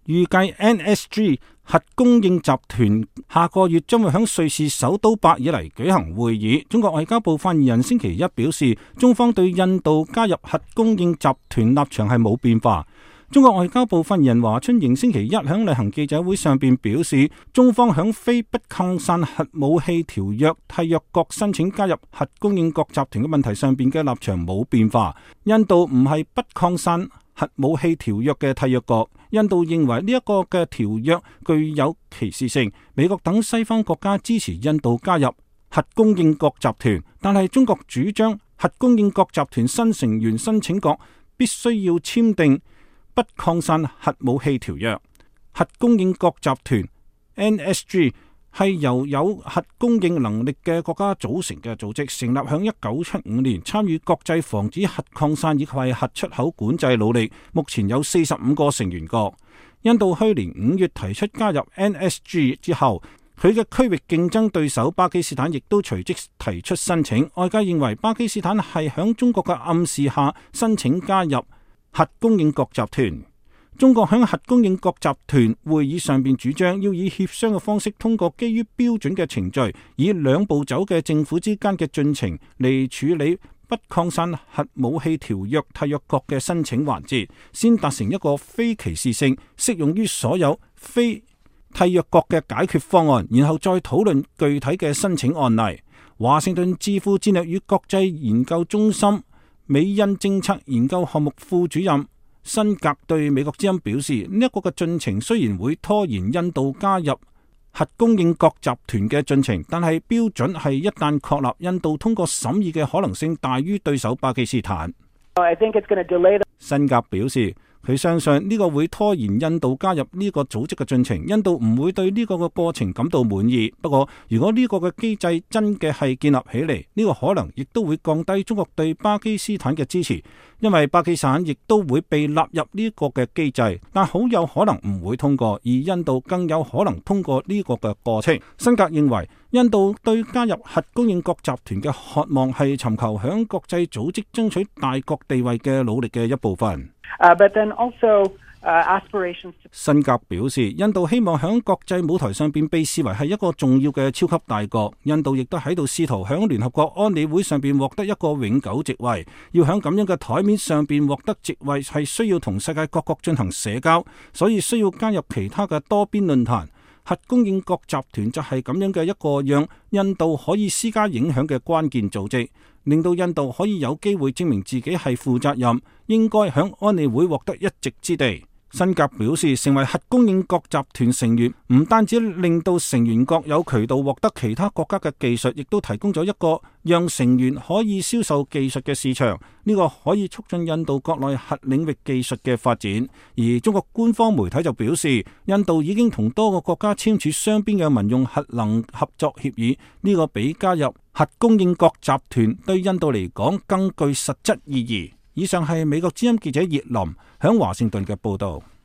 預計 NSG 核供應集團下個月將會喺瑞士首都伯爾尼舉行會議。中國外交部發言人星期一表示，中方對印度加入核供應集團立場係冇變化。中國外交部發言人華春瑩星期一喺例行記者會上邊表示，中方響非不擴散核武器條約締約國申請加入核供應國集團嘅問題上邊嘅立場冇變化。印度唔係不擴散核武器條約嘅締約國，印度認為呢一個嘅條約具有歧視性。美國等西方國家支持印度加入核供應國集團，但係中國主張核供應國集團新成員申請國必須要簽訂不擴散核武器條約。核供應國集團 NSG 係由有核供應能力嘅國家組成嘅組織，成立響1975年，參與國際防止核擴散以及核出口管制努力。目前有45個成員國。印度去年5月提出加入 NSG 之後，佢嘅區域競爭對手巴基斯坦亦都隨即提出申請。外界認為巴基斯坦係響中國嘅暗示下申請加入核供應國集團。中國響核供應國集團會議上邊主張要以協商嘅方式，通過基於標準嘅程序，以兩步走嘅政府之間嘅進程嚟處理不擴散核武器條約締約國嘅申請環節，先達成一個非歧視性、適用於所有非締約國嘅解決方案，然後再討論具體嘅申請案例。華盛頓智庫戰略與國際研究中心美印政策研究項目副主任辛格對美國之音表示，呢一個嘅進程雖然會拖延印度加入核供應國集團嘅進程，但係標準係一旦確立，印度通過審議嘅可能性大於對手巴基斯坦。辛格表示，佢相信呢個會拖延印度加入呢個組織嘅進程，印度唔會對呢個嘅過程感到滿意。不過，如果呢個嘅機制真嘅係建立起嚟，呢個可能亦都會降低中國對巴基斯坦嘅支持，因為巴基斯坦亦都會被納入呢個嘅機制，但好有可能唔會通過，而印度更有可能通過呢個嘅過程。辛格認為，印度對加入核供應國集團嘅渴望係尋求響國際組織爭取大國地位嘅努力嘅一部分。辛格表示，印度希望響國際舞台上邊被視為係一個重要嘅超級大國。印度亦都喺度試圖響聯合國安理會上邊獲得一個永久席位。要響咁樣嘅台面上邊獲得席位，係需要同世界各國進行社交，所以需要加入其他嘅多邊論壇。核供應國集團就係咁樣嘅一個讓印度可以施加影響嘅關鍵組織，令到印度可以有機會證明自己係負責任，應該響安理會獲得一席之地。辛格表示，成為核供應國集團成員唔單止令到成員國有渠道獲得其他國家嘅技術，亦都提供咗一個讓成員可以銷售技術嘅市場。呢個可以促進印度國內核領域技術嘅發展。而中國官方媒體就表示，印度已經同多個國家簽署雙邊嘅民用核能合作協議，呢個比加入核供應國集團對印度嚟講更具實質意義。以上係美國之音記者葉林響華盛頓嘅報道。